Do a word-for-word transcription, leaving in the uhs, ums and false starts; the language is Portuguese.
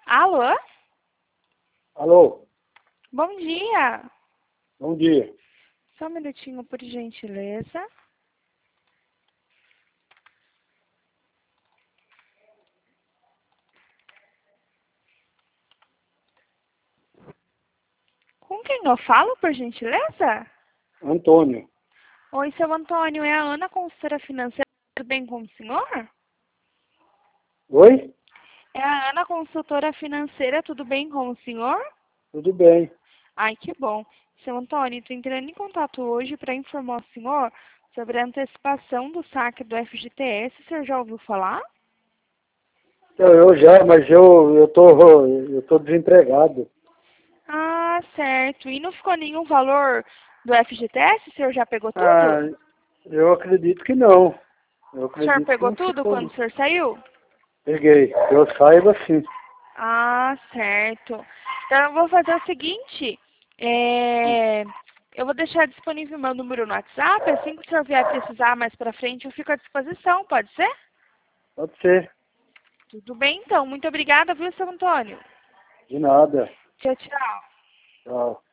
Alô? Alô, Bom dia. bom dia. Só um minutinho, por gentileza. Com quem eu falo, por gentileza? Antônio. Oi, seu Antônio, é a Ana, consultora financeira. Tudo bem com o senhor? Oi? É a Ana, consultora financeira. Tudo bem com o senhor? Tudo bem. Ai, que bom. Seu Antônio, estou entrando em contato hoje para informar o senhor sobre a antecipação do saque do F G T S. O senhor já ouviu falar? Eu, eu já, mas eu, eu tô, eu tô desempregado. Ah, certo. E não ficou nenhum valor do F G T S? O senhor já pegou Ah, tudo? eu acredito que não. Eu O senhor acredito que pegou não tudo ficou. quando o senhor saiu? Peguei. Eu saiba sim. Ah, certo. Então eu vou fazer o seguinte, é, eu vou deixar disponível meu número no WhatsApp, assim que o senhor vier precisar mais pra frente, eu fico à disposição, pode ser? Pode ser. Tudo bem, então. Muito obrigada, viu, seu Antônio? De nada. Tchau, tchau. Tchau.